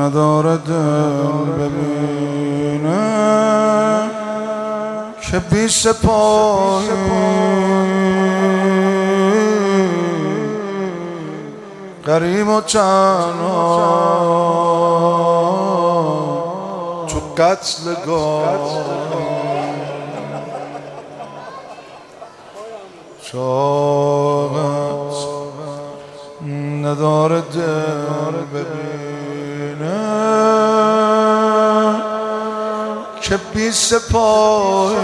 نداره دل ببینه که بی سپاهی غریب و تنها تو قتلگاه شاقت نداره دل ببینه که بی سپاهی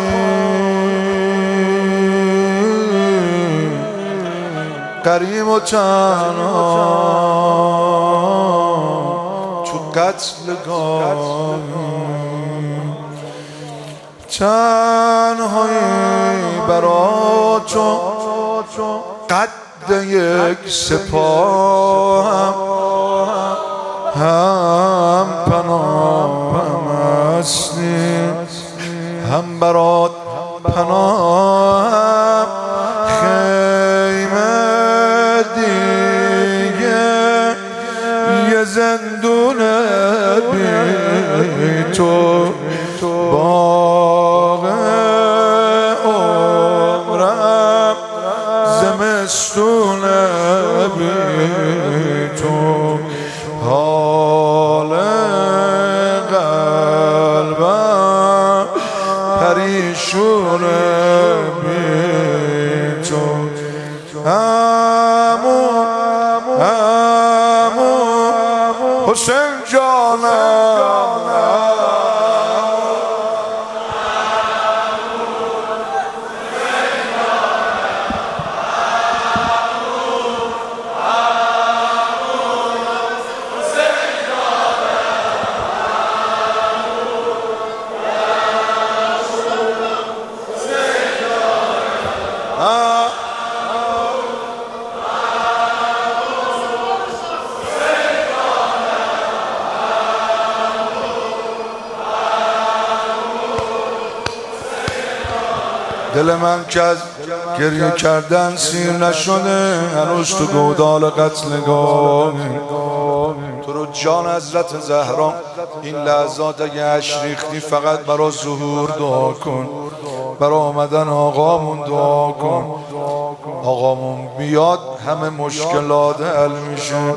غریب و تنها تو قتلگاه تنهایی برا تو قد یک سپاهم هم پناه هم اصلی هم برات پناهم خیمه دیگه یه زندونه بی تو باغ عمرم زمستونه بی تو حال قلبم پریشونه بی تو حسین جانم دل من که از گریه کردن سیر نشده هنوز تو گودال قتلگاه تو رو جان حضرت زهرا این لحظات اگه اش ریختی فقط برا ظهور دعا کن، برا آمدن آقامون دعا کن. آقامون بیاد همه مشکلات حل میشه.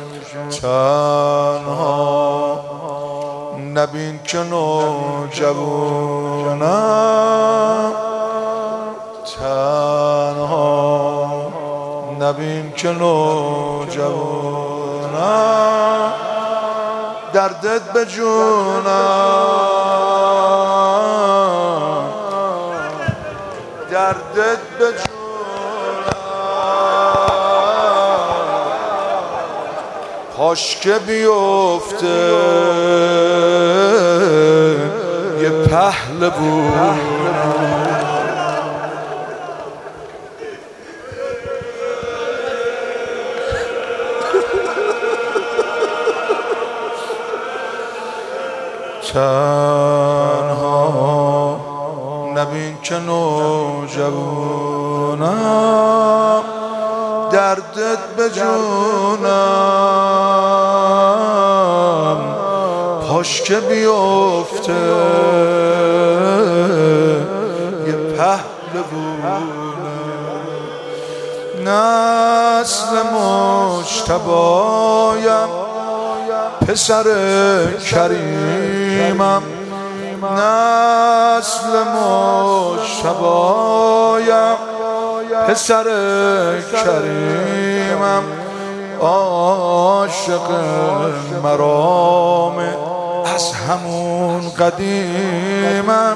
تنها نبین که نوجوانم، تنها نبین که نوجوانم، دردت به جونم، دردت به جونم. کاش که بیفته یه پهلوون تنها نبین که نوجوانم، دردت به جونم. پاش که بیفته یه پهلوونه، نسل مجتبایم پسر کریمم، نسل مجتبایم پسر کریمم. عاشق مرام از همون قدیمم.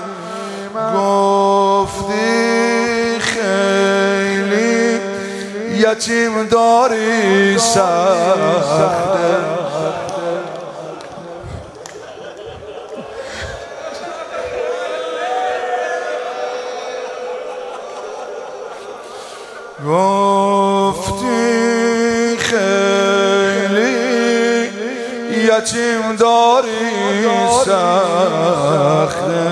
گفتی خیلی یتیم داری سخته، گفتی خیلی یتیم داری سخته.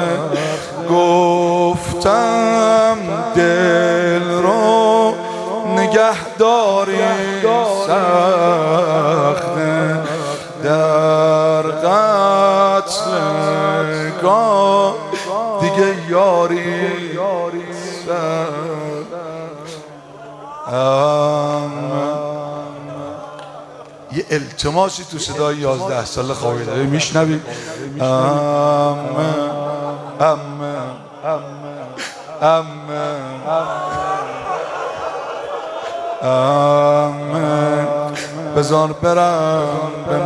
گفتم دل رو نگه داری سخته. در قتلگاه دیگه یاری یه التماسی تو صدای 11 سال خوابیده میشنوی بذار برم به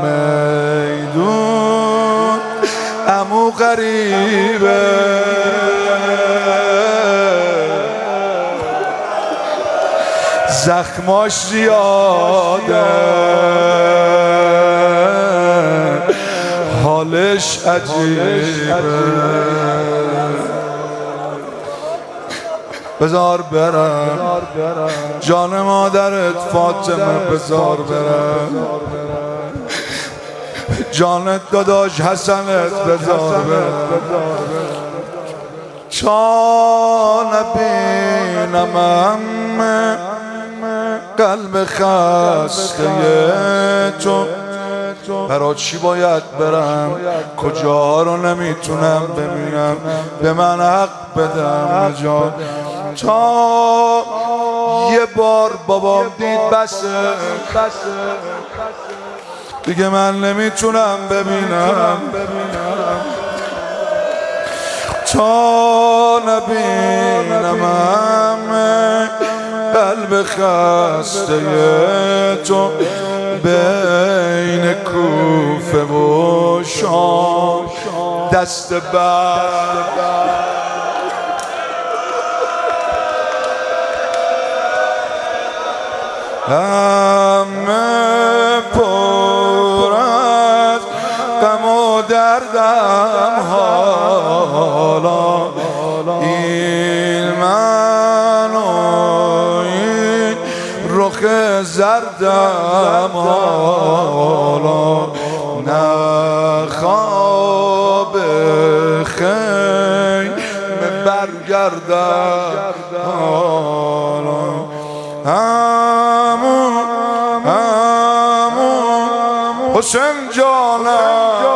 میدون عمو غریبه زخماش زیاده حالش عجیبه بذار برم جان مادرت فاطمه بذار برم جانت داداش حسنت بذار برم تا نبینم قلب خسته تو برای چی باید برم کجا رو نمیتونم ببینم به من حق بدم نجات تا یه بار بابام دید بسه دیگه من نمیتونم ببینم تا نبینم قلب خسته تو بین کوفه و شام دست بر همه پر از غم و دردم حالا این من و این رخ زردم حالا نه خواب خیمه برگردم حالا همون حسین جانم